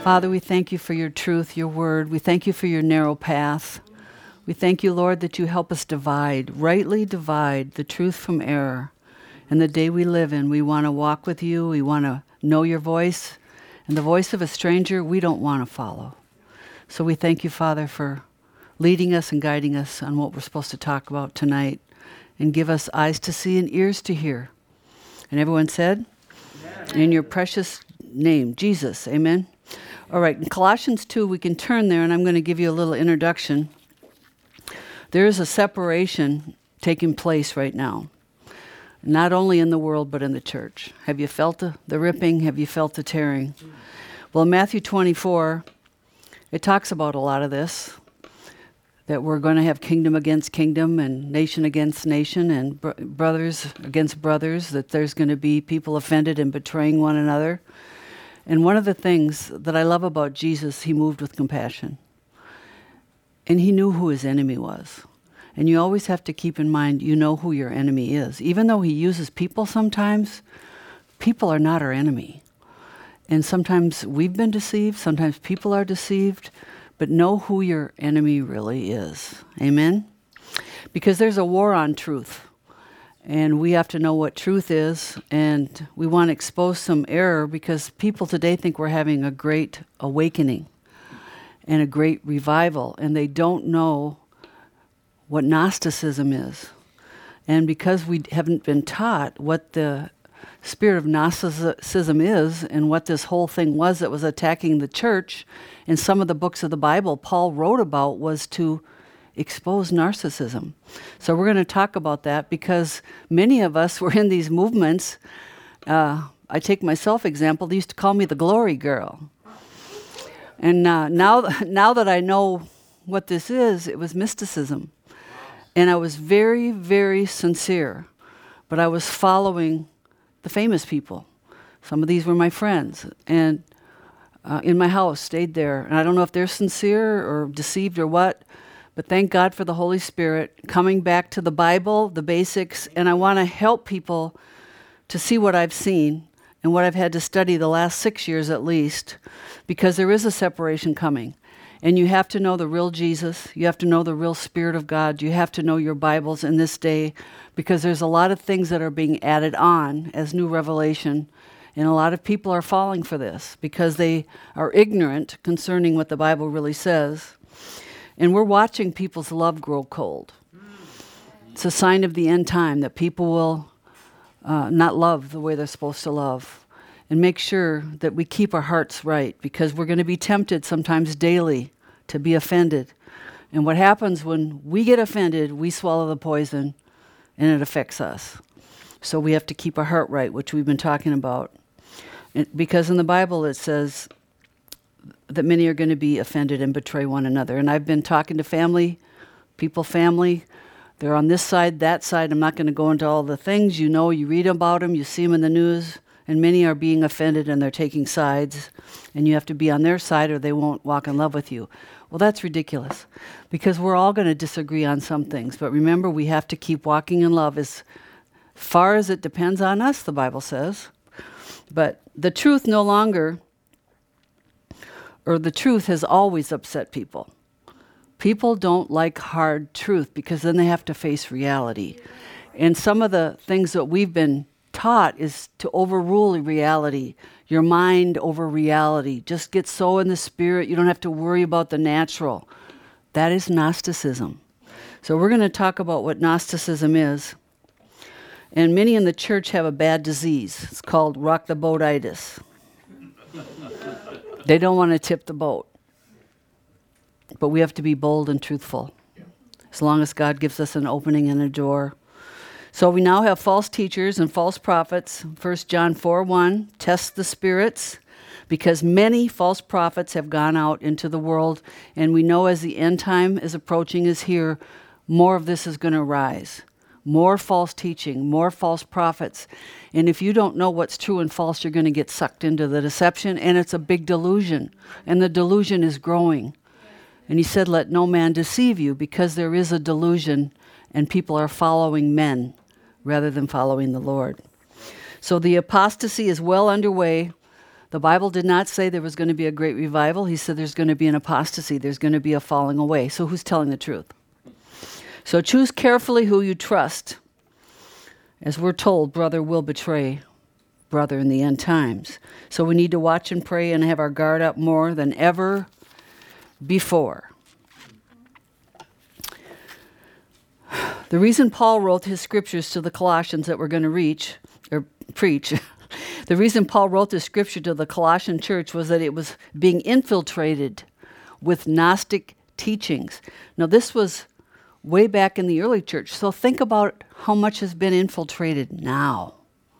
Father, we thank you for your truth, your word. We thank you for your narrow path. We thank you, Lord, that you help us rightly divide the truth from error. And the day we live in, we want to walk with you. We want to know your voice. And the voice of a stranger, we don't want to follow. So we thank you, Father, for leading us and guiding us on what we're supposed to talk about tonight. And give us eyes to see and ears to hear. And everyone said, Amen. In your precious name, Jesus, amen. All right, in Colossians 2, we can turn there, and I'm going to give you a little introduction. There is a separation taking place right now, not only in the world, but in the church. Have you felt the ripping? Have you felt the tearing? Well, in Matthew 24, it talks about a lot of this, that we're going to have kingdom against kingdom and nation against nation and brothers against brothers, that there's going to be people offended and betraying one another. And one of the things that I love about Jesus, he moved with compassion. And he knew who his enemy was. And you always have to keep in mind, you know who your enemy is. Even though he uses people sometimes, people are not our enemy. And sometimes we've been deceived, sometimes people are deceived, but know who your enemy really is. Amen? Because there's a war on truth. And we have to know what truth is, and we want to expose some error because people today think we're having a great awakening and a great revival, and they don't know what Gnosticism is. And because we haven't been taught what the spirit of Gnosticism is and what this whole thing was that was attacking the church, in some of the books of the Bible Paul wrote about was to expose narcissism. So we're going to talk about that because many of us were in these movements. I take myself example. They used to call me the glory girl. And now that I know what this is, it was mysticism. And I was very, very sincere. But I was following the famous people. Some of these were my friends. And in my house, stayed there. And I don't know if they're sincere or deceived or what, but thank God for the Holy Spirit coming back to the Bible, the basics, and I want to help people to see what I've seen and what I've had to study the last 6 years at least, because there is a separation coming. And you have to know the real Jesus. You have to know the real Spirit of God. You have to know your Bibles in this day, because there's a lot of things that are being added on as new revelation, and a lot of people are falling for this because they are ignorant concerning what the Bible really says. And we're watching people's love grow cold. It's a sign of the end time that people will not love the way they're supposed to love. And make sure that we keep our hearts right, because we're going to be tempted sometimes daily to be offended. And what happens when we get offended, we swallow the poison and it affects us. So we have to keep our heart right, which we've been talking about. Because in the Bible it says that many are going to be offended and betray one another. And I've been talking to family. They're on this side, that side. I'm not going to go into all the things. You know, you read about them, you see them in the news, and many are being offended and they're taking sides. And you have to be on their side or they won't walk in love with you. Well, that's ridiculous, because we're all going to disagree on some things. But remember, we have to keep walking in love as far as it depends on us, the Bible says. But the truth the truth has always upset people. People don't like hard truth because then they have to face reality. And some of the things that we've been taught is to overrule reality, your mind over reality. Just get so in the spirit, you don't have to worry about the natural. That is Gnosticism. So we're going to talk about what Gnosticism is. And many in the church have a bad disease. It's called rock the boatitis. They don't want to tip the boat. But we have to be bold and truthful, as long as God gives us an opening and a door. So we now have false teachers and false prophets. 1 John 4:1, test the spirits, because many false prophets have gone out into the world, and we know as the end time is approaching, is here, more of this is going to rise. More false teaching, more false prophets. And if you don't know what's true and false, you're going to get sucked into the deception, and it's a big delusion. And the delusion is growing. And he said, let no man deceive you, because there is a delusion, and people are following men rather than following the Lord. So the apostasy is well underway. The Bible did not say there was going to be a great revival. He said there's going to be an apostasy. There's going to be a falling away. So who's telling the truth? So choose carefully who you trust. As we're told, brother will betray brother in the end times. So we need to watch and pray and have our guard up more than ever before. The reason Paul wrote his scriptures to the Colossians that we're going to preach, the reason Paul wrote the scripture to the Colossian church was that it was being infiltrated with Gnostic teachings. Now, this was way back in the early church, so think about how much has been infiltrated now.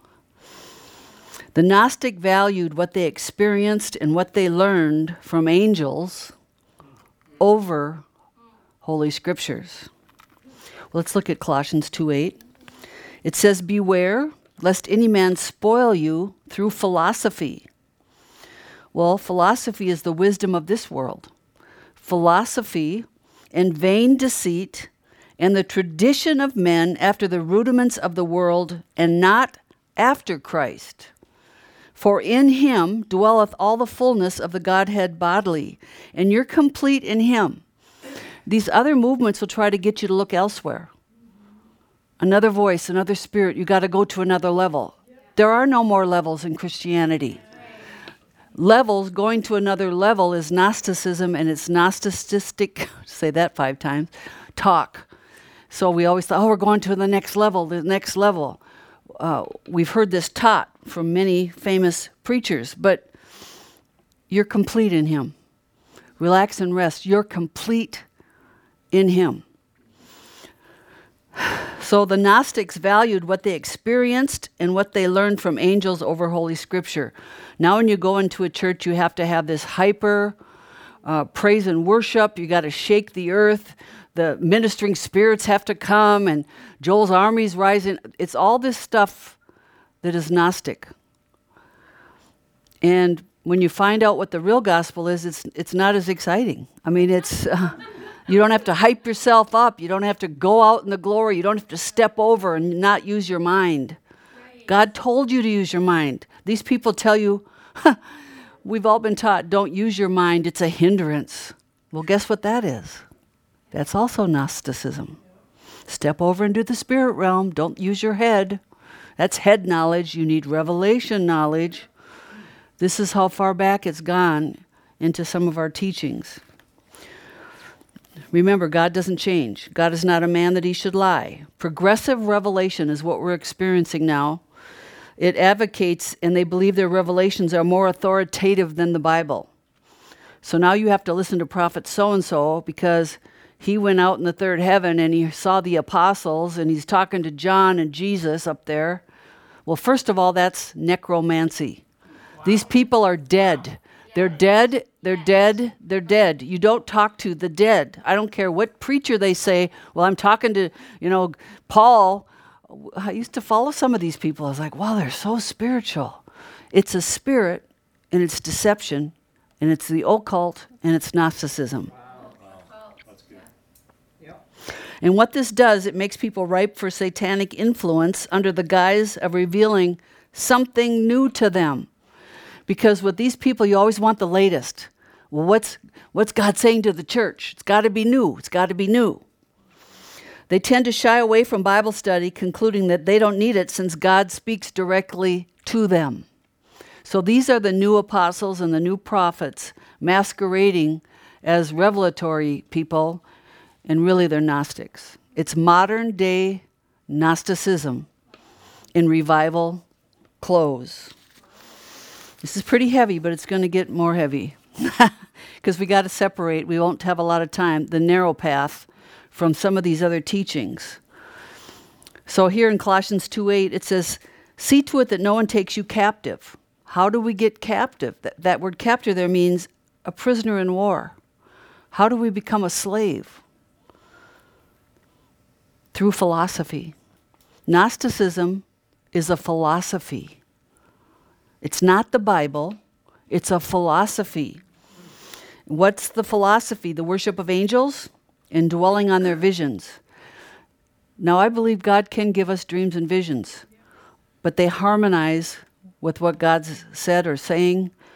The Gnostic valued what they experienced and what they learned from angels over Holy Scriptures. Let's look at Colossians 2:8. It says, "Beware, lest any man spoil you through philosophy." Well, philosophy is the wisdom of this world. Philosophy and vain deceit and the tradition of men after the rudiments of the world and not after Christ. For in him dwelleth all the fullness of the Godhead bodily, and you're complete in him. These other movements will try to get you to look elsewhere. Another voice, another spirit, you got to go to another level. There are no more levels in Christianity. Levels, going to another level is Gnosticism, and it's Gnosticistic, say that 5 times, talk. So we always thought, we're going to the next level, the next level. We've heard this taught from many famous preachers, but you're complete in him. Relax and rest. You're complete in him. So the Gnostics valued what they experienced and what they learned from angels over Holy Scripture. Now when you go into a church, you have to have this hyper praise and worship. You got to shake the earth. The ministering spirits have to come, and Joel's army's rising. It's all this stuff that is Gnostic. And when you find out what the real gospel is, it's not as exciting. I mean, it's you don't have to hype yourself up. You don't have to go out in the glory. You don't have to step over and not use your mind. Right. God told you to use your mind. These people tell you, we've all been taught, don't use your mind. It's a hindrance. Well, guess what that is? That's also Gnosticism. Step over into the spirit realm. Don't use your head. That's head knowledge. You need revelation knowledge. This is how far back it's gone into some of our teachings. Remember, God doesn't change. God is not a man that he should lie. Progressive revelation is what we're experiencing now. It advocates, and they believe their revelations are more authoritative than the Bible. So now you have to listen to Prophet so-and-so because he went out in the third heaven and he saw the apostles and he's talking to John and Jesus up there. Well, first of all, that's necromancy. Wow. These people are dead. They're dead, they're dead, they're dead. You don't talk to the dead. I don't care what preacher they say. Well, I'm talking to, Paul. I used to follow some of these people. I was like, wow, they're so spiritual. It's a spirit, and it's deception, and it's the occult, and it's Gnosticism. And what this does, it makes people ripe for satanic influence under the guise of revealing something new to them. Because with these people, you always want the latest. Well, what's God saying to the church? It's got to be new. It's got to be new. They tend to shy away from Bible study, concluding that they don't need it since God speaks directly to them. So these are the new apostles and the new prophets masquerading as revelatory people, and really they're Gnostics. It's modern day Gnosticism in revival clothes. This is pretty heavy, but it's going to get more heavy because we got to separate. We won't have a lot of time. The narrow path from some of these other teachings. So here in Colossians 2:8, it says, "See to it that no one takes you captive." How do we get captive? That word captive there means a prisoner in war. How do we become a slave? Through philosophy. Gnosticism is a philosophy. It's not the Bible. It's a philosophy. What's the philosophy? The worship of angels and dwelling on their visions. Now, I believe God can give us dreams and visions, but they harmonize with what God's said or saying.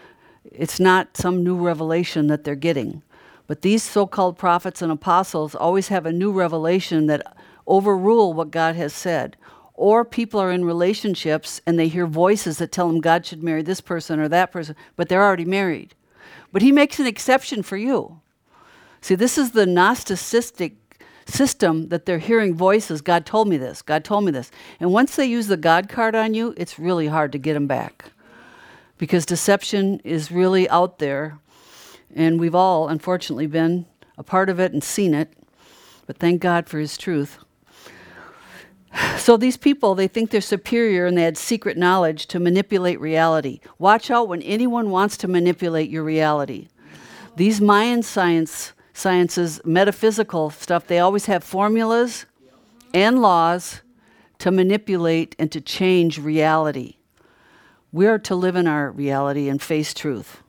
It's not some new revelation that they're getting. But these so-called prophets and apostles always have a new revelation that overrule what God has said. Or people are in relationships and they hear voices that tell them God should marry this person or that person, but they're already married. But he makes an exception for you. See, this is the Gnosticistic system that they're hearing voices. God told me this. God told me this. And once they use the God card on you, it's really hard to get them back. Because deception is really out there. And we've all, unfortunately, been a part of it and seen it. But thank God for his truth. So these people, they think they're superior and they had secret knowledge to manipulate reality. Watch out when anyone wants to manipulate your reality. These Mayan sciences, metaphysical stuff, they always have formulas and laws to manipulate and to change reality. We are to live in our reality and face truth.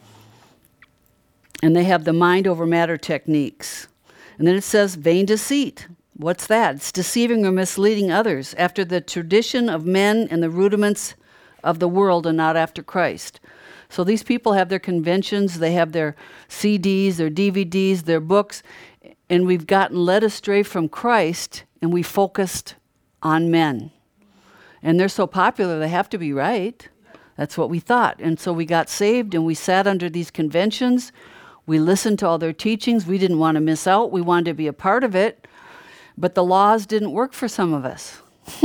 And they have the mind over matter techniques. And then it says vain deceit. What's that? It's deceiving or misleading others after the tradition of men and the rudiments of the world and not after Christ. So these people have their conventions, they have their CDs, their DVDs, their books, and we've gotten led astray from Christ and we focused on men. And they're so popular, they have to be right. That's what we thought. And so we got saved and we sat under these conventions. We listened to all their teachings. We didn't want to miss out. We wanted to be a part of it. But the laws didn't work for some of us.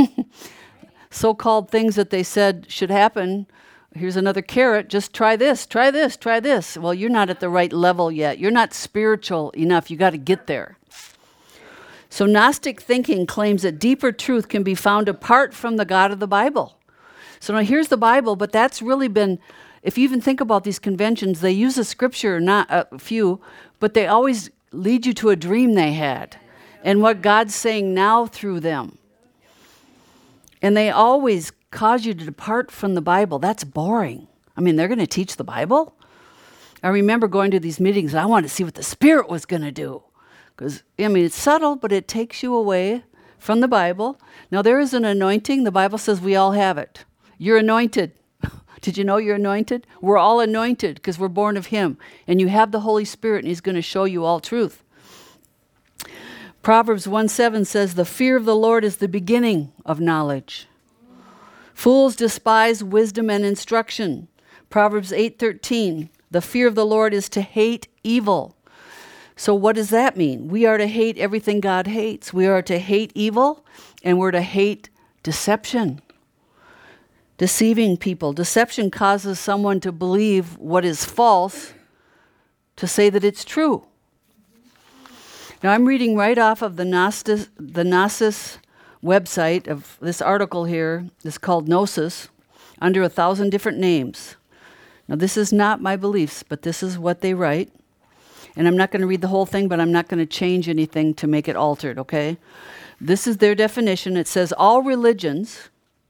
So-called things that they said should happen. Here's another carrot. Just try this, try this, try this. Well, you're not at the right level yet. You're not spiritual enough. You got to get there. So Gnostic thinking claims that deeper truth can be found apart from the God of the Bible. So now here's the Bible, but that's really been, if you even think about these conventions, they use a scripture, not a few, but they always lead you to a dream they had and what God's saying now through them. And they always cause you to depart from the Bible. That's boring. I mean, they're going to teach the Bible? I remember going to these meetings, and I wanted to see what the Spirit was going to do. Because, I mean, it's subtle, but it takes you away from the Bible. Now, there is an anointing. The Bible says we all have it. You're anointed. Did you know you're anointed? We're all anointed because we're born of him. And you have the Holy Spirit, and he's going to show you all truth. Proverbs 1:7 says, the fear of the Lord is the beginning of knowledge. Fools despise wisdom and instruction. Proverbs 8:13, the fear of the Lord is to hate evil. So what does that mean? We are to hate everything God hates. We are to hate evil, and we're to hate deception. Deceiving people. Deception causes someone to believe what is false to say that it's true. Now I'm reading right off of the Gnosis website of this article here. It's called Gnosis, under 1,000 different names. Now this is not my beliefs, but this is what they write. And I'm not going to read the whole thing, but I'm not going to change anything to make it altered, okay? This is their definition. It says all religions,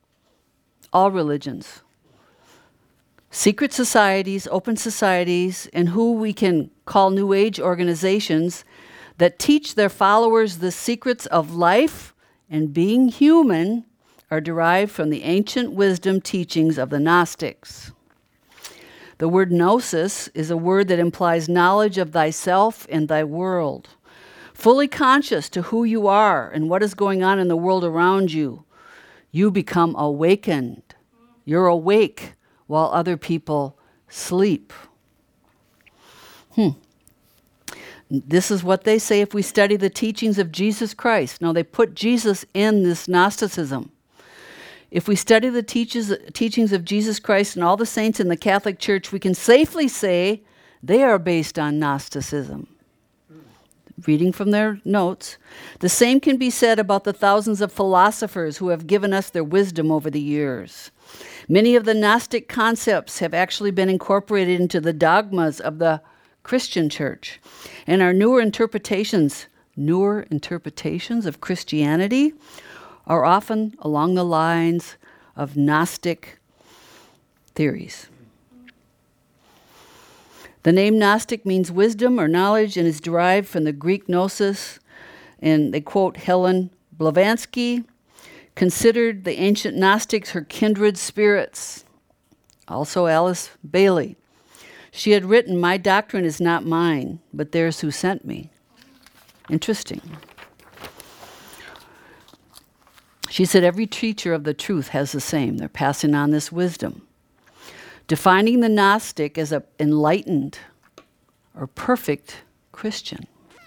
secret societies, open societies, and who we can call New Age organizations that teach their followers the secrets of life and being human are derived from the ancient wisdom teachings of the Gnostics. The word gnosis is a word that implies knowledge of thyself and thy world. Fully conscious to who you are and what is going on in the world around you, you become awakened. You're awake while other people sleep. This is what they say if we study the teachings of Jesus Christ. Now, they put Jesus in this Gnosticism. If we study the teachings of Jesus Christ and all the saints in the Catholic Church, we can safely say they are based on Gnosticism. Reading from their notes, the same can be said about the thousands of philosophers who have given us their wisdom over the years. Many of the Gnostic concepts have actually been incorporated into the dogmas of the Christian church, and our newer interpretations of Christianity are often along the lines of Gnostic theories. The name Gnostic means wisdom or knowledge and is derived from the Greek gnosis, and they quote Helen Blavatsky, considered the ancient Gnostics her kindred spirits. Also Alice Bailey. She had written, "My doctrine is not mine, but theirs who sent me." Interesting. She said, every teacher of the truth has the same. They're passing on this wisdom. Defining the Gnostic as an enlightened or perfect Christian.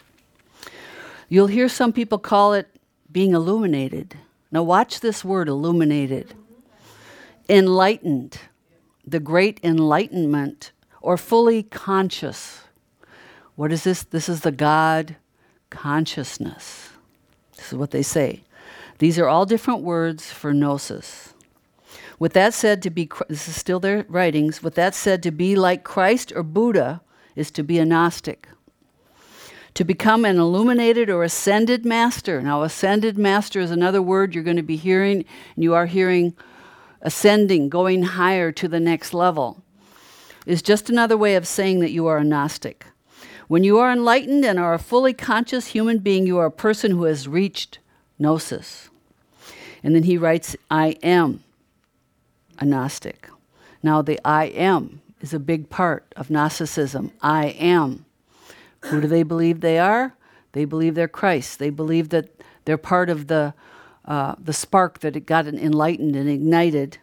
You'll hear some people call it being illuminated. Now watch this word, illuminated. Enlightened, the great enlightenment, or fully conscious. What is this? This is the God consciousness. This is what they say. These are all different words for gnosis. With that said, this is still their writings, with that said, to be like Christ or Buddha is to be a Gnostic. To become an illuminated or ascended master. Now, ascended master is another word you're going to be hearing, and you are hearing ascending, going higher to the next level, is just another way of saying that you are a Gnostic. When you are enlightened and are a fully conscious human being, you are a person who has reached gnosis. And then he writes, I am a Gnostic. Now, the I am is a big part of Gnosticism. I am. Who do they believe they are? They believe they're Christ. They believe that they're part of the spark that it got enlightened and ignited.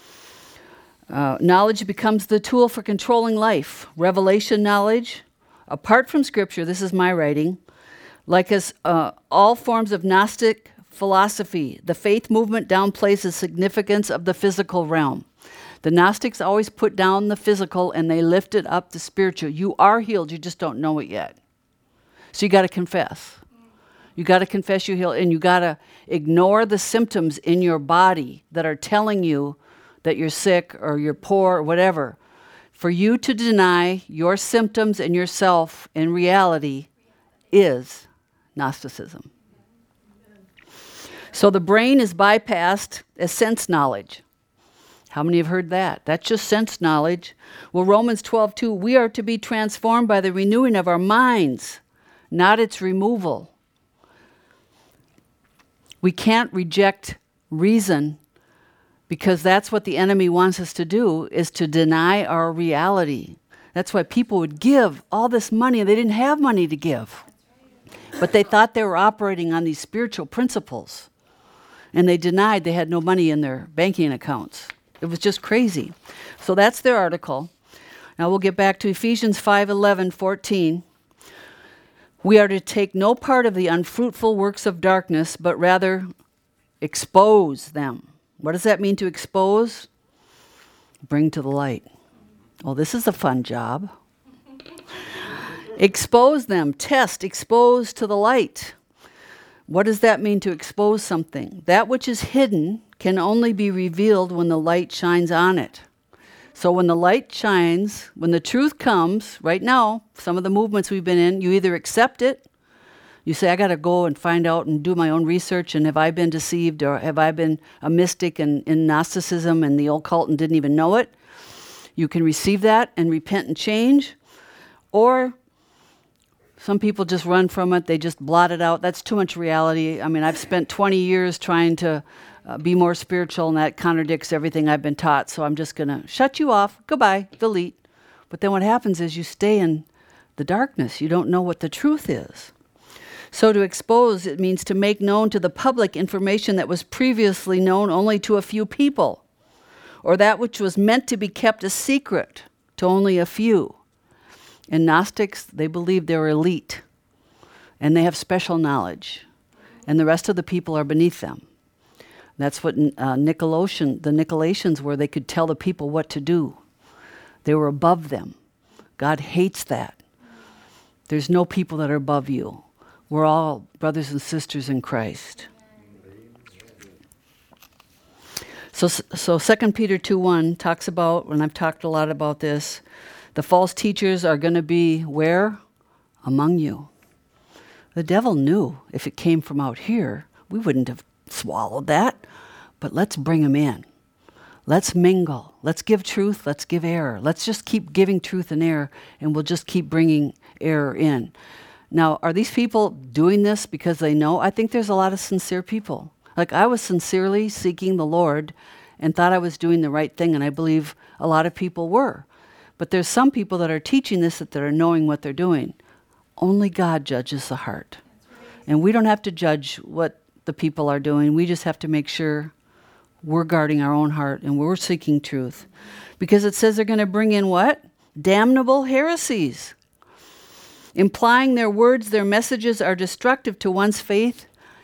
Knowledge becomes the tool for controlling life. Revelation knowledge, apart from Scripture, this is my writing, like as all forms of Gnostic philosophy, the faith movement downplays the significance of the physical realm. The Gnostics always put down the physical and they lifted up the spiritual. You are healed, you just don't know it yet. So you got to confess. You got to confess you're healed, and you got to ignore the symptoms in your body that are telling you that you're sick or you're poor or whatever. For you to deny your symptoms and yourself in reality is Gnosticism. So the brain is bypassed as sense knowledge. How many have heard that? That's just sense knowledge. Well, Romans 12:2, we are to be transformed by the renewing of our minds, not its removal. We can't reject reason because that's what the enemy wants us to do, is to deny our reality. That's why people would give all this money and they didn't have money to give. But they thought they were operating on these spiritual principles. And they denied they had no money in their banking accounts. It was just crazy. So that's their article. Now we'll get back to Ephesians 5:11-14. We are to take no part of the unfruitful works of darkness, but rather expose them. What does that mean, to expose? Bring to the light. Oh, this is a fun job. Expose them, test, expose to the light. What does that mean, to expose something? That which is hidden can only be revealed when the light shines on it. So when the light shines, when the truth comes, right now, some of the movements we've been in, you either accept it, you say, I got to go and find out and do my own research, and have I been deceived, or have I been a mystic in Gnosticism and the occult and didn't even know it? You can receive that and repent and change. Or some people just run from it. They just blot it out. That's too much reality. I mean, I've spent 20 years trying to be more spiritual, and that contradicts everything I've been taught. So I'm just going to shut you off. Goodbye. Delete. But then what happens is you stay in the darkness. You don't know what the truth is. So to expose, it means to make known to the public information that was previously known only to a few people, or that which was meant to be kept a secret to only a few. And Gnostics, they believe they're elite, and they have special knowledge, and the rest of the people are beneath them. That's what the Nicolaitans were. They could tell the people what to do. They were above them. God hates that. There's no people that are above you. We're all brothers and sisters in Christ. So 2 Peter 2:1 talks about, and I've talked a lot about this, the false teachers are going to be where? Among you. The devil knew if it came from out here, we wouldn't have swallowed that. But let's bring him in. Let's mingle. Let's give truth. Let's give error. Let's just keep giving truth and error, and we'll just keep bringing error in. Now, are these people doing this because they know? I think there's a lot of sincere people. Like, I was sincerely seeking the Lord and thought I was doing the right thing, and I believe a lot of people were. But there's some people that are teaching this that are knowing what they're doing. Only God judges the heart. And we don't have to judge what the people are doing. We just have to make sure we're guarding our own heart and we're seeking truth. Because it says they're going to bring in what? Damnable heresies. Implying their words, their messages are destructive to one's faith.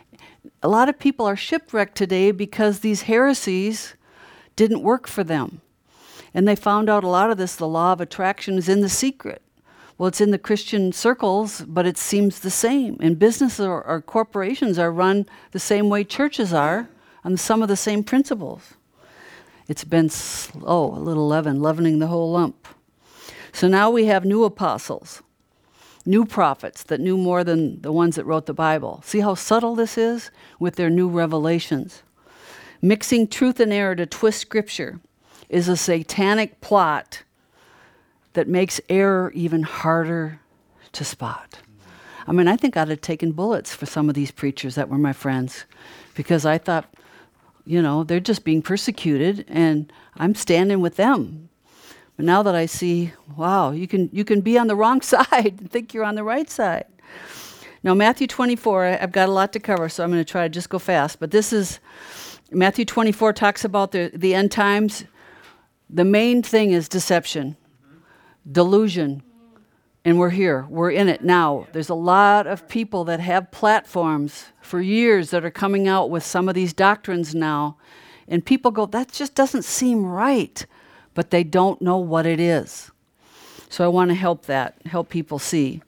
A lot of people are shipwrecked today because these heresies didn't work for them. And they found out a lot of this, the law of attraction, is in the secret. Well, it's in the Christian circles, but it seems the same. And businesses or corporations are run the same way churches are, on some of the same principles. It's been slow, a little leavening the whole lump. So now we have new apostles, new prophets that knew more than the ones that wrote the Bible. See how subtle this is with their new revelations. Mixing truth and error to twist Scripture is a satanic plot that makes error even harder to spot. I mean, I think I'd have taken bullets for some of these preachers that were my friends, because I thought, they're just being persecuted and I'm standing with them. But now that I see, wow, you can be on the wrong side and think you're on the right side. Now, Matthew 24, I've got a lot to cover, so I'm going to try to just go fast. But this is, Matthew 24 talks about the end times. The main thing is deception, delusion, and we're here. We're in it now. There's a lot of people that have platforms for years that are coming out with some of these doctrines now, and people go, that just doesn't seem right, but they don't know what it is. So I want to help people see,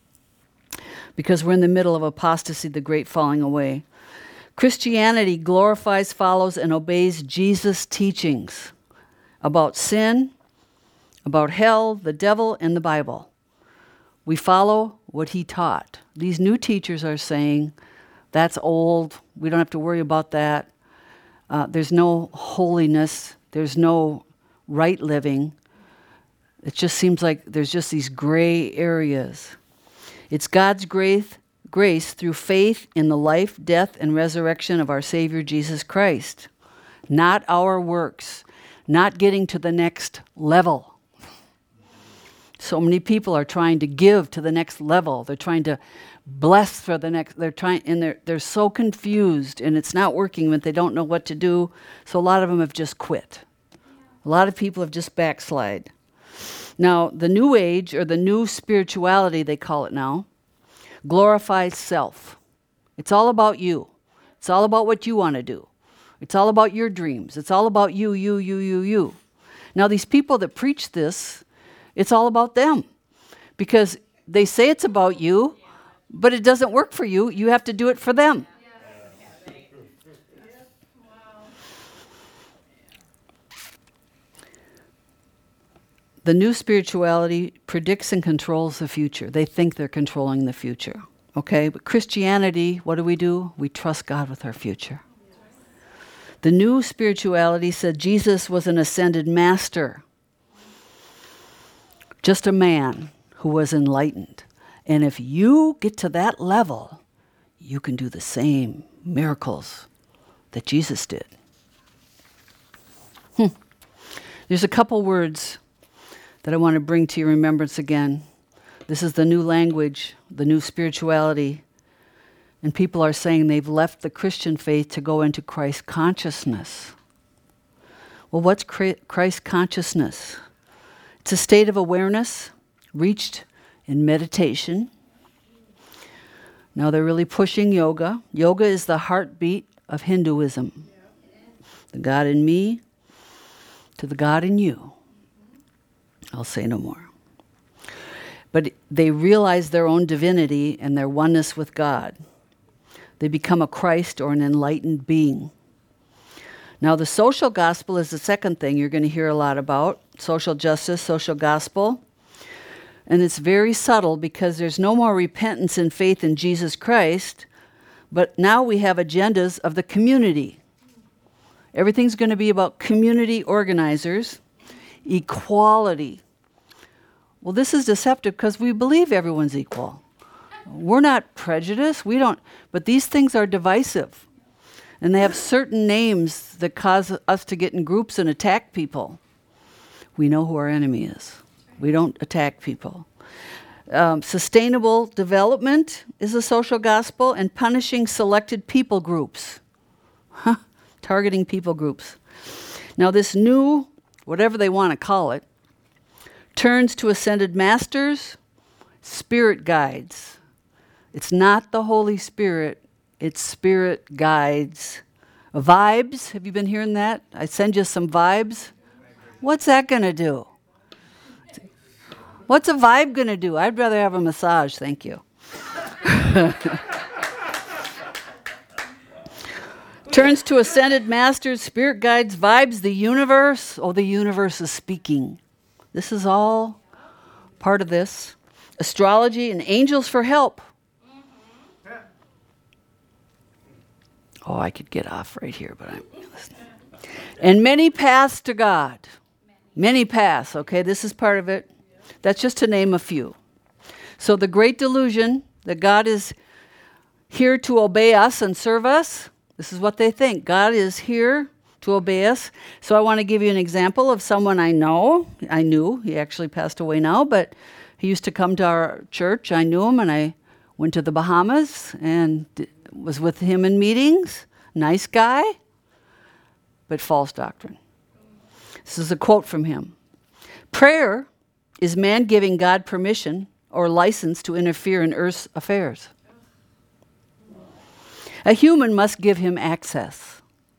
because we're in the middle of apostasy, the great falling away. Christianity glorifies, follows, and obeys Jesus' teachings about sin, about hell, the devil, and the Bible. We follow what he taught. These new teachers are saying, that's old, we don't have to worry about that. There's no holiness, there's no right living. It just seems like there's just these gray areas. It's God's grace through faith in the life, death, and resurrection of our Savior Jesus Christ. Not our works, not getting to the next level. So many people are trying to give to the next level. They're trying to bless for the next. They're so confused, and it's not working when they don't know what to do. So a lot of them have just quit. A lot of people have just backslid. Now, the new age, or the new spirituality, they call it now, glorifies self. It's all about you. It's all about what you want to do. It's all about your dreams. It's all about you. Now, these people that preach this, it's all about them, because they say it's about you, but it doesn't work for you. You have to do it for them. The new spirituality predicts and controls the future. They think they're controlling the future. Okay? But Christianity, what do? We trust God with our future. The new spirituality said Jesus was an ascended master, just a man who was enlightened. And if you get to that level, you can do the same miracles that Jesus did. There's a couple words that I want to bring to your remembrance again. This is the new language, the new spirituality. And people are saying they've left the Christian faith to go into Christ consciousness. Well, what's Christ consciousness? It's a state of awareness reached in meditation. Now they're really pushing yoga. Yoga is the heartbeat of Hinduism. The God in me to the God in you. I'll say no more. But they realize their own divinity and their oneness with God. They become a Christ or an enlightened being. Now, the social gospel is the second thing you're going to hear a lot about. Social justice, social gospel. And it's very subtle, because there's no more repentance and faith in Jesus Christ, but now we have agendas of the community. Everything's going to be about community organizers, equality. Well, this is deceptive, because we believe everyone's equal. We're not prejudiced. But these things are divisive. And they have certain names that cause us to get in groups and attack people. We know who our enemy is. We don't attack people. Sustainable development is a social gospel, and punishing selected people groups. Targeting people groups. Now this new, whatever they want to call it, turns to ascended masters, spirit guides. It's not the Holy Spirit, it's spirit guides. Vibes, have you been hearing that? I send you some vibes. What's that going to do? What's a vibe going to do? I'd rather have a massage, thank you. Turns to ascended masters, spirit guides, vibes, the universe. Oh, the universe is speaking. This is all part of this. Astrology and angels for help. Oh, I could get off right here, but I'm listening. And many paths to God. Many paths, okay? This is part of it. That's just to name a few. So the great delusion that God is here to obey us and serve us, this is what they think. God is here to obey us. So I want to give you an example of someone I know. I knew. He actually passed away now, but he used to come to our church. I knew him, and I went to the Bahamas and was with him in meetings. Nice guy, but false doctrine. This is a quote from him. Prayer is man giving God permission or license to interfere in earth's affairs. A human must give him access.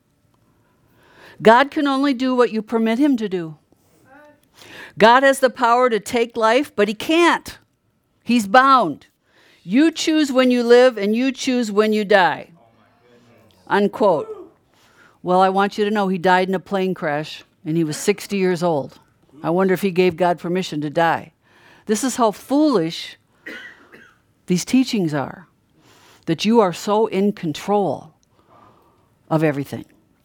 God can only do what you permit him to do. God has the power to take life, but he can't. He's bound. You choose when you live, and you choose when you die. Unquote. Well, I want you to know he died in a plane crash, and he was 60 years old. I wonder if he gave God permission to die. This is how foolish these teachings are, that you are so in control of everything.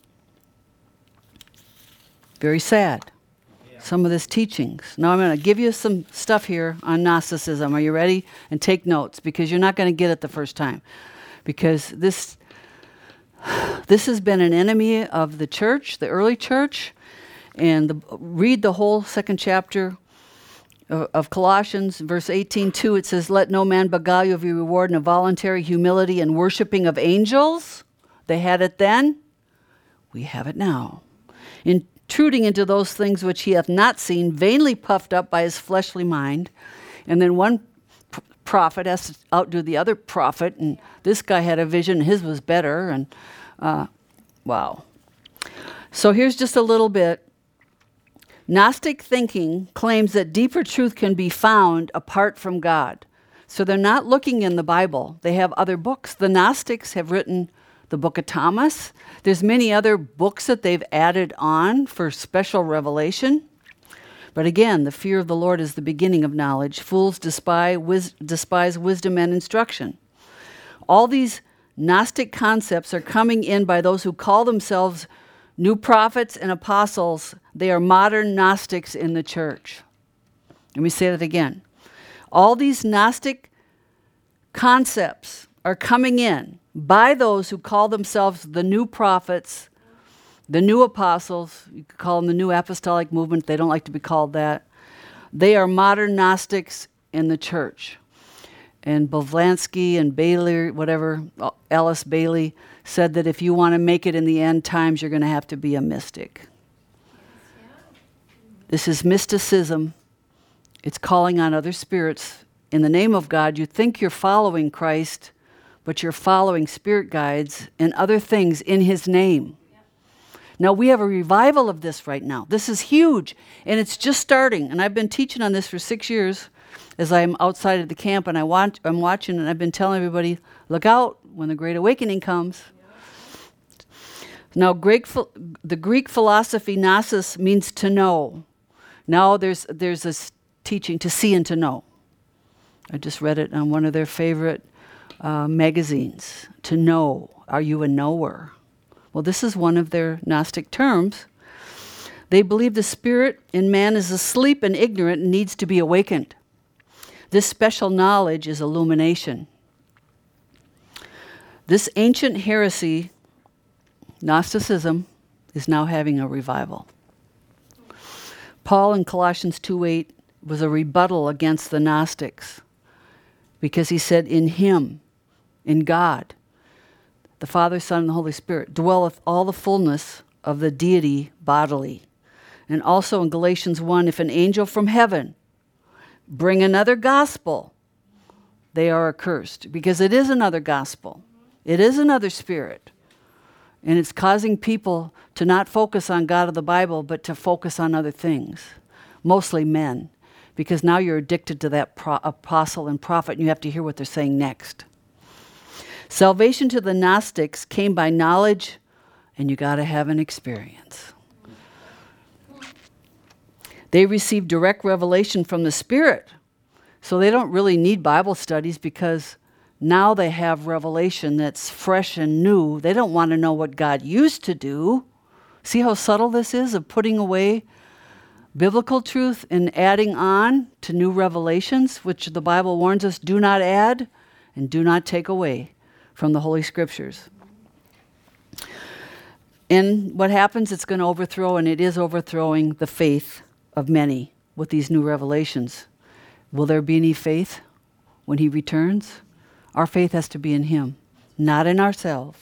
Very sad. Some of this teachings. Now I'm going to give you some stuff here on Gnosticism. Are you ready? And take notes, because you're not going to get it the first time. Because this has been an enemy of the church, the early church. And read the whole second chapter of Colossians, verse 18:2. It says, "Let no man beguile you of your reward in a voluntary humility and worshiping of angels." They had it then. We have it now. Intruding into those things which he hath not seen, vainly puffed up by his fleshly mind. And then one prophet has to outdo the other prophet, and this guy had a vision, and his was better. And wow. So here's just a little bit. Gnostic thinking claims that deeper truth can be found apart from God. So they're not looking in the Bible. They have other books. The Gnostics have written the Book of Thomas. There's many other books that they've added on for special revelation. But again, the fear of the Lord is the beginning of knowledge. Fools despise wisdom and instruction. All these Gnostic concepts are coming in by those who call themselves new prophets and apostles. They are modern Gnostics in the church. Let me say that again. All these Gnostic concepts are coming in by those who call themselves the new prophets, the new apostles. You could call them the new apostolic movement. They don't like to be called that. They are modern Gnostics in the church. And Blavatsky and Bailey, whatever, Alice Bailey, said that if you want to make it in the end times, you're going to have to be a mystic. This is mysticism. It's calling on other spirits. In the name of God, you think you're following Christ, but you're following spirit guides and other things in his name. Now, we have a revival of this right now. This is huge, and it's just starting. And I've been teaching on this for 6 years as I'm outside of the camp, and I'm watching, and I've been telling everybody, look out when the Great Awakening comes. Now, the Greek philosophy, gnosis, means to know. Now there's this teaching, to see and to know. I just read it on one of their favorite magazines. To know. Are you a knower? Well, this is one of their Gnostic terms. They believe the spirit in man is asleep and ignorant and needs to be awakened. This special knowledge is illumination. This ancient heresy, Gnosticism, is now having a revival. Paul in Colossians 2:8 was a rebuttal against the Gnostics, because he said, in him, in God, the Father, Son, and the Holy Spirit, dwelleth all the fullness of the deity bodily. And also in Galatians 1, if an angel from heaven bring another gospel, they are accursed, because it is another gospel. It is another spirit. And it's causing people to not focus on God of the Bible, but to focus on other things, mostly men, because now you're addicted to that apostle and prophet, and you have to hear what they're saying next. Salvation to the Gnostics came by knowledge, and you got to have an experience. They received direct revelation from the Spirit, so they don't really need Bible studies, because now they have revelation that's fresh and new. They don't want to know what God used to do. See how subtle this is, of putting away biblical truth and adding on to new revelations, which the Bible warns us, do not add and do not take away from the Holy Scriptures. And what happens, it's going to overthrow, and it is overthrowing the faith of many with these new revelations. Will there be any faith when he returns? Our faith has to be in him, not in ourselves.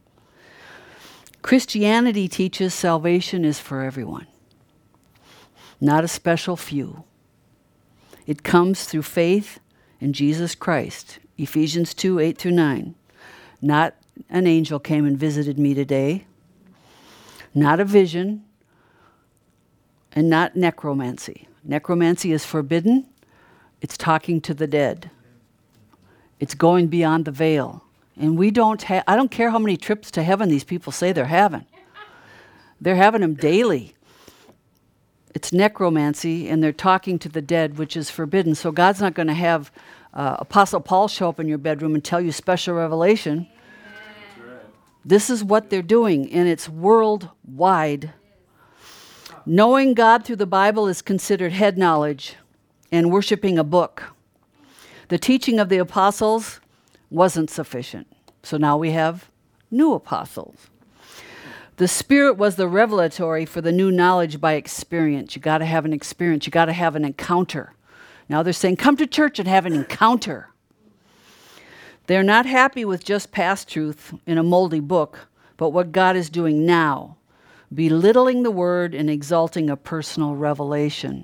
Christianity teaches salvation is for everyone, not a special few. It comes through faith in Jesus Christ. Ephesians 2, 8 through 9. Not an angel came and visited me today. Not a vision. And not necromancy. Necromancy is forbidden. It's talking to the dead. It's going beyond the veil. And we don't I don't care how many trips to heaven these people say they're having. They're having them daily. It's necromancy, and they're talking to the dead, which is forbidden. So God's not going to have Apostle Paul show up in your bedroom and tell you special revelation. Right. This is what they're doing, and it's worldwide. Knowing God through the Bible is considered head knowledge and worshiping a book. The teaching of the apostles wasn't sufficient. So now we have new apostles. The Spirit was the revelatory for the new knowledge by experience. You got to have an experience. You got to have an encounter. Now they're saying, come to church and have an encounter. They're not happy with just past truth in a moldy book, but what God is doing now, belittling the word and exalting a personal revelation.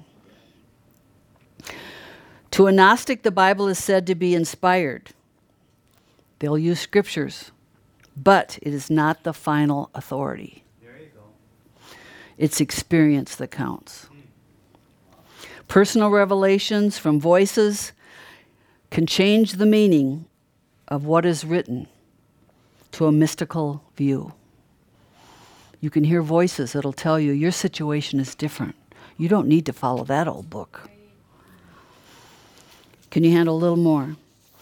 To a Gnostic, the Bible is said to be inspired. They'll use scriptures, but it is not the final authority. There you go. It's experience that counts. Personal revelations from voices can change the meaning of what is written to a mystical view. You can hear voices that'll tell you your situation is different. You don't need to follow that old book. Can you handle a little more?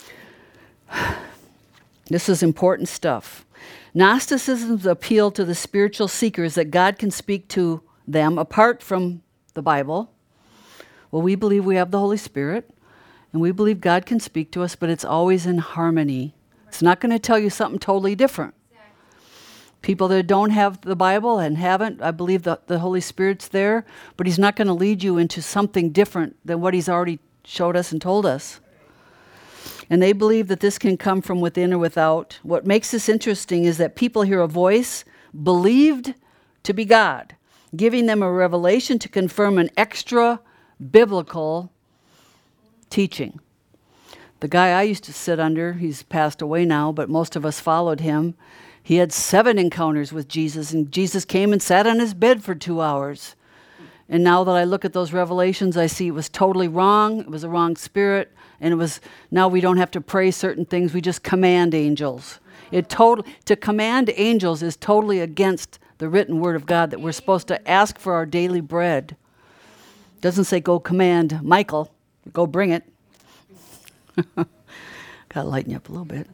This is important stuff. Gnosticism's appeal to the spiritual seekers that God can speak to them apart from the Bible. Well, we believe we have the Holy Spirit, and we believe God can speak to us, but it's always in harmony. It's not going to tell you something totally different. People that don't have the Bible and haven't, I believe that the Holy Spirit's there, but he's not going to lead you into something different than what he's already showed us and told us. And they believe that this can come from within or without. What makes this interesting is that people hear a voice believed to be God, giving them a revelation to confirm an extra biblical teaching. The guy I used to sit under, he's passed away now, but most of us followed him. He had 7 encounters with Jesus, and Jesus came and sat on his bed for 2 hours. And now that I look at those revelations, I see it was totally wrong. It was a wrong spirit. And it was, now we don't have to pray certain things. We just command angels. To command angels is totally against the written word of God, that we're supposed to ask for our daily bread. It doesn't say go command Michael, go bring it. Got to lighten you up a little bit.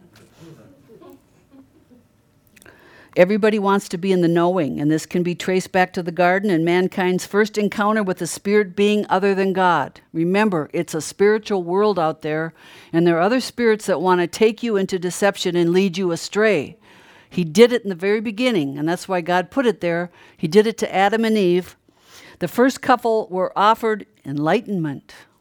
Everybody wants to be in the knowing, and this can be traced back to the garden and mankind's first encounter with a spirit being other than God. Remember, it's a spiritual world out there, and there are other spirits that want to take you into deception and lead you astray. He did it in the very beginning, and that's why God put it there. He did it to Adam and Eve. The first couple were offered enlightenment.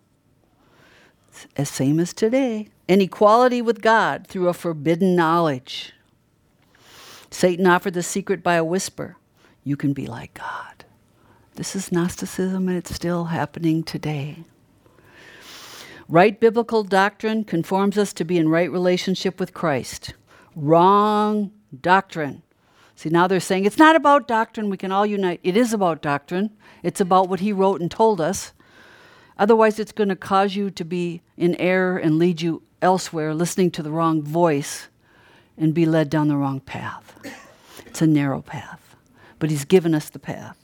as same as today. And equality with God through a forbidden knowledge. Satan offered the secret by a whisper. You can be like God. This is Gnosticism, and it's still happening today. Right biblical doctrine conforms us to be in right relationship with Christ. Wrong doctrine. See, now they're saying it's not about doctrine. We can all unite. It is about doctrine. It's about what he wrote and told us. Otherwise, it's going to cause you to be in error and lead you elsewhere, listening to the wrong voice and be led down the wrong path. It's a narrow path, but he's given us the path.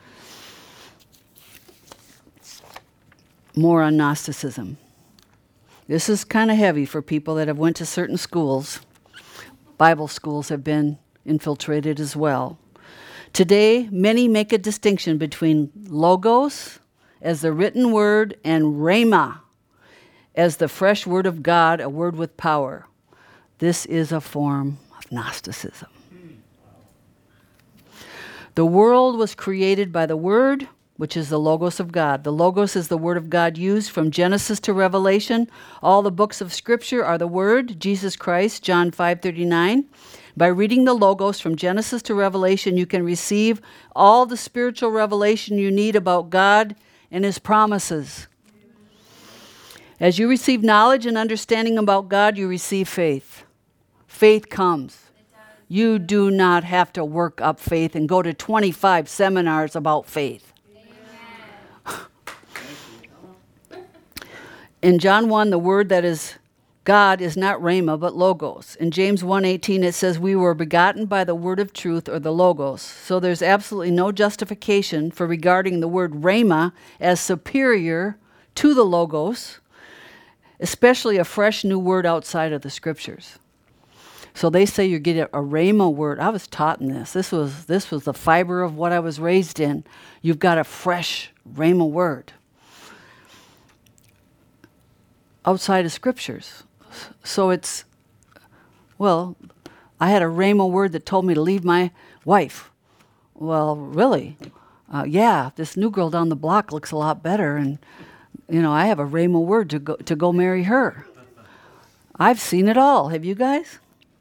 More on Gnosticism. This is kind of heavy for people that have went to certain schools. Bible schools have been infiltrated as well. Today, many make a distinction between logos as the written word and rhema as the fresh word of God, a word with power. This is a form of Gnosticism. The world was created by the word, which is the Logos of God. The Logos is the word of God used from Genesis to Revelation. All the books of Scripture are the word, Jesus Christ, John 5:39. By reading the Logos from Genesis to Revelation, you can receive all the spiritual revelation you need about God and his promises. As you receive knowledge and understanding about God, you receive faith. Faith comes. You do not have to work up faith and go to 25 seminars about faith. In John 1, the word that is God is not rhema, but logos. In James 1:18, it says, we were begotten by the word of truth, or the logos. So there's absolutely no justification for regarding the word rhema as superior to the logos, especially a fresh new word outside of the scriptures. So they say you get a rhema word. I was taught in this. This was the fiber of what I was raised in. You've got a fresh rhema word outside of scriptures. So it's, well, I had a rhema word that told me to leave my wife. Well, really? Yeah, this new girl down the block looks a lot better, and I have a rhema word to go marry her. I've seen it all. Have you guys?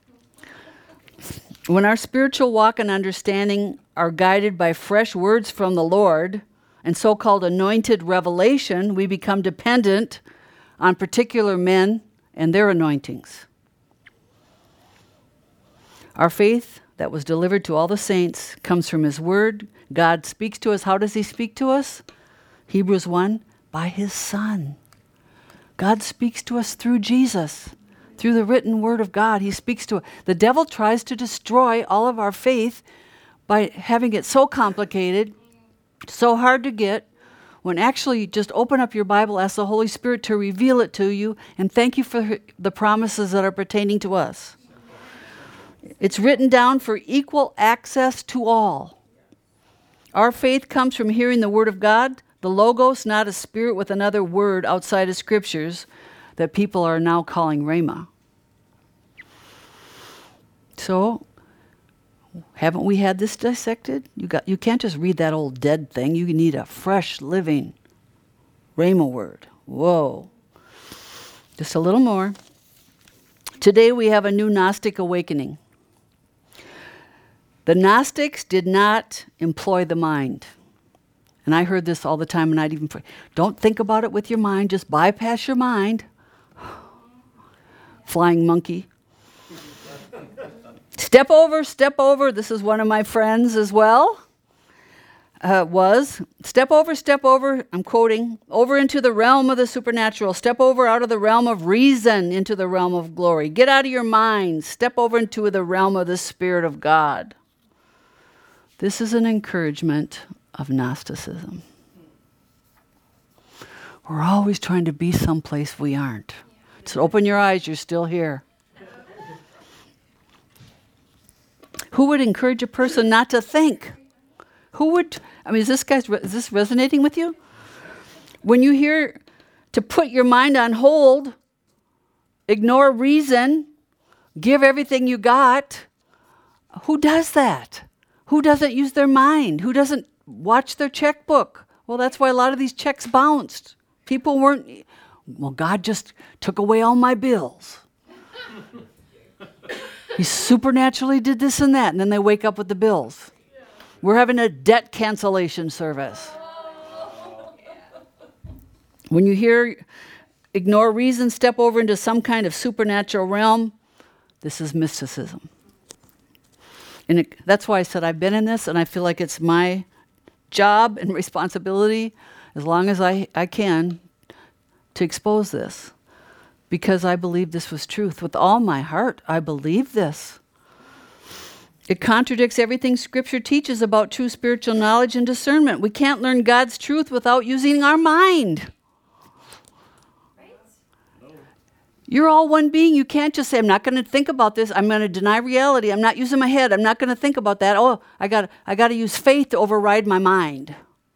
When our spiritual walk and understanding are guided by fresh words from the Lord and so-called anointed revelation, we become dependent on particular men and their anointings. Our faith that was delivered to all the saints comes from his word. God speaks to us. How does he speak to us? Hebrews 1, by his Son. God speaks to us through Jesus. Through the written word of God, he speaks to us. The devil tries to destroy all of our faith by having it so complicated, so hard to get, when actually you just open up your Bible, ask the Holy Spirit to reveal it to you, and thank you for the promises that are pertaining to us. It's written down for equal access to all. Our faith comes from hearing the word of God, the Logos, not a spirit with another word outside of scriptures that people are now calling rhema. So, haven't we had this dissected? You can't just read that old dead thing. You need a fresh, living rhema word. Whoa. Just a little more. Today we have a new Gnostic awakening. The Gnostics did not employ the mind. And I heard this all the time, and I'd even pray, don't think about it with your mind, just bypass your mind. Flying monkey. Step over. This is one of my friends as well. Step over, I'm quoting, over into the realm of the supernatural. Step over out of the realm of reason into the realm of glory. Get out of your mind. Step over into the realm of the Spirit of God. This is an encouragement of Gnosticism. We're always trying to be someplace we aren't. So open your eyes, you're still here. Who would encourage a person not to think? Is this resonating with you? When you hear to put your mind on hold, ignore reason, give everything you got, who does that? Who doesn't use their mind? Who doesn't watch their checkbook? Well, that's why a lot of these checks bounced. People well, God just took away all my bills. He supernaturally did this and that, and then they wake up with the bills. We're having a debt cancellation service. When you hear ignore reason, step over into some kind of supernatural realm, this is mysticism. And that's why I said I've been in this, and I feel like it's my job and responsibility, as long as I can, to expose this. Because I believe this was truth. With all my heart, I believe this. It contradicts everything Scripture teaches about true spiritual knowledge and discernment. We can't learn God's truth without using our mind. You're all one being. You can't just say, I'm not going to think about this. I'm going to deny reality. I'm not using my head. I'm not going to think about that. Oh, I got to use faith to override my mind.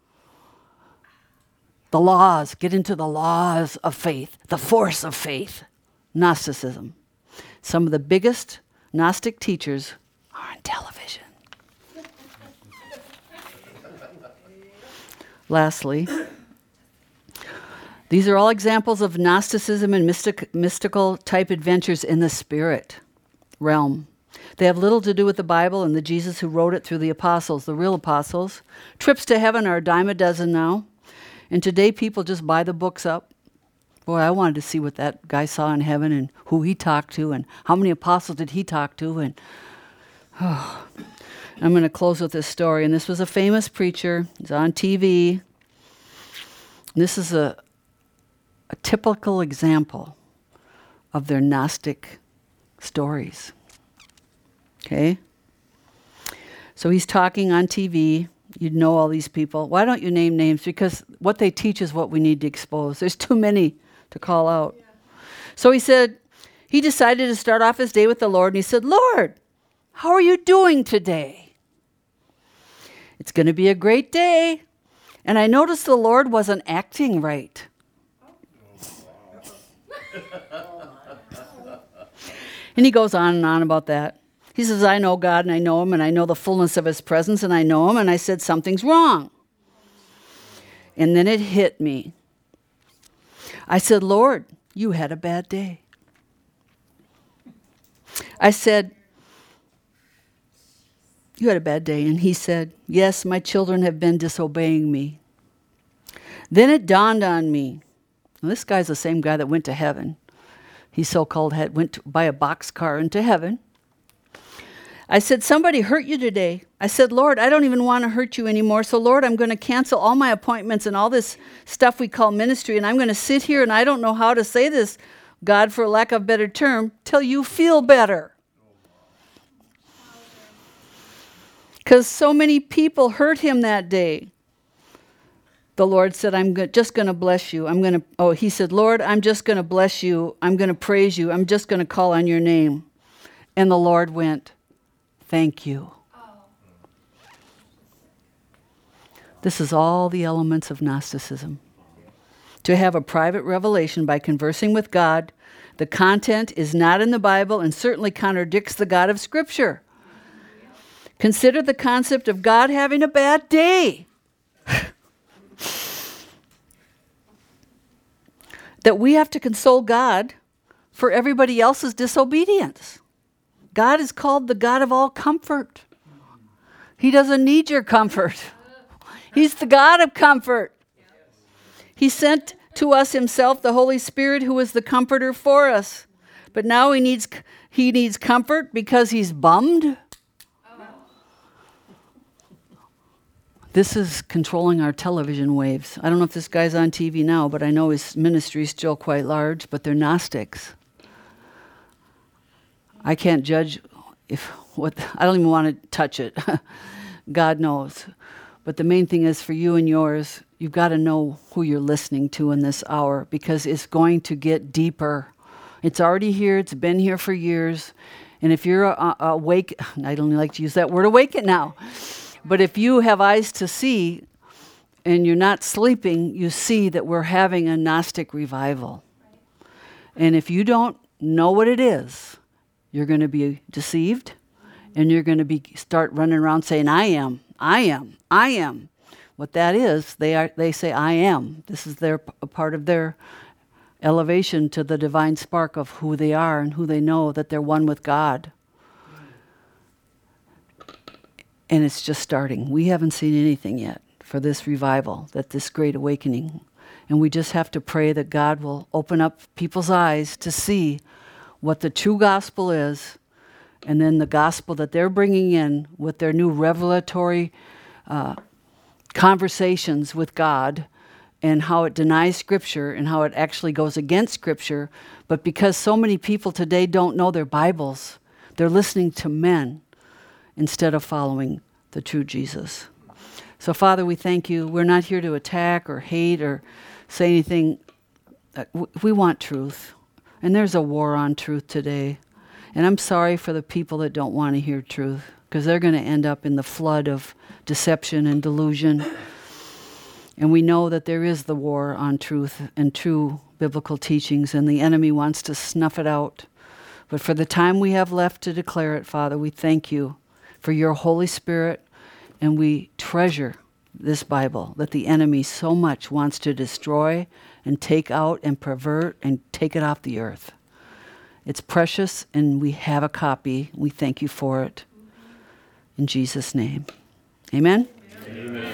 The laws, get into the laws of faith, the force of faith. Gnosticism. Some of the biggest Gnostic teachers are on television. Lastly, these are all examples of Gnosticism and mystical type adventures in the spirit realm. They have little to do with the Bible and the Jesus who wrote it through the apostles, the real apostles. Trips to heaven are a dime a dozen now. And today people just buy the books up. Boy, I wanted to see what that guy saw in heaven and who he talked to and how many apostles did he talk to. And I'm going to close with this story. And this was a famous preacher. He's on TV. This is a typical example of their Gnostic stories. Okay? So he's talking on TV. You'd know all these people. Why don't you name names? Because what they teach is what we need to expose. There's too many to call out. Yeah. So he decided to start off his day with the Lord, and he said, Lord, how are you doing today? It's going to be a great day. And I noticed the Lord wasn't acting right. And he goes on and on about that. He says, I know God, and I know him, and I know the fullness of his presence, and I know him, and I said, something's wrong. And then it hit me. I said, Lord, you had a bad day. I said, you had a bad day. And he said, yes, my children have been disobeying me. Then it dawned on me. Well, this guy's the same guy that went to heaven. He so-called went to buy a boxcar into heaven. I said, somebody hurt you today. I said, Lord, I don't even want to hurt you anymore. So, Lord, I'm going to cancel all my appointments and all this stuff we call ministry. And I'm going to sit here, and I don't know how to say this, God, for lack of a better term, till you feel better. Because so many people hurt him that day. The Lord said, I'm just going to bless you. He said, Lord, I'm just going to bless you. I'm going to praise you. I'm just going to call on your name. And the Lord went, thank you. This is all the elements of Gnosticism. To have a private revelation by conversing with God, the content is not in the Bible and certainly contradicts the God of Scripture. Consider the concept of God having a bad day. That we have to console God for everybody else's disobedience. God is called the God of all comfort. He doesn't need your comfort. He's the God of comfort. He sent to us himself the Holy Spirit, who is the comforter for us. But now he needs comfort because he's bummed. This is controlling our television waves. I don't know if this guy's on TV now, but I know his ministry is still quite large, but they're Gnostics. I can't judge I don't even want to touch it. God knows. But the main thing is for you and yours, you've got to know who you're listening to in this hour, because it's going to get deeper. It's already here. It's been here for years. And if you're awake, I don't like to use that word awaken now, but if you have eyes to see and you're not sleeping, you see that we're having a Gnostic revival. And if you don't know what it is, you're going to be deceived, and you're going to start running around saying, I am. What that is, they say, I am. This is a part of their elevation to the divine spark of who they are and who they know, that they're one with God. And it's just starting. We haven't seen anything yet for this revival, that this great awakening. And we just have to pray that God will open up people's eyes to see what the true gospel is, and then the gospel that they're bringing in with their new revelatory conversations with God, and how it denies Scripture and how it actually goes against Scripture. But because so many people today don't know their Bibles, they're listening to men instead of following the true Jesus. So, Father, we thank you. We're not here to attack or hate or say anything. We want truth. And there's a war on truth today. And I'm sorry for the people that don't want to hear truth, because they're going to end up in the flood of deception and delusion. And we know that there is the war on truth and true biblical teachings, and the enemy wants to snuff it out. But for the time we have left to declare it, Father, we thank you for your Holy Spirit, and we treasure this Bible that the enemy so much wants to destroy and take out and pervert and take it off the earth. It's precious, and we have a copy. We thank you for it. In Jesus' name. Amen? Amen.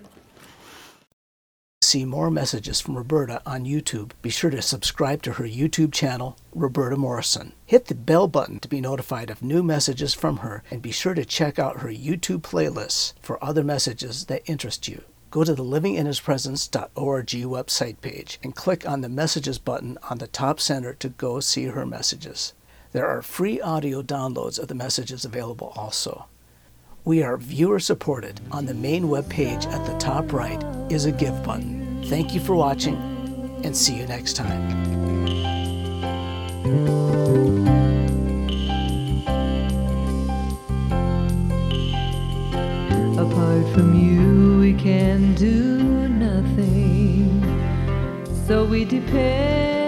See more messages from Roberta on YouTube. Be sure to subscribe to her YouTube channel, Roberta Morrison. Hit the bell button to be notified of new messages from her, and be sure to check out her YouTube playlists for other messages that interest you. Go to the livinginhispresence.org website page and click on the messages button on the top center to go see her messages. There are free audio downloads of the messages available also. We are viewer supported. On the main web page at the top right is a give button. Thank you for watching, and see you next time. Apart from you, we can do nothing, so we depend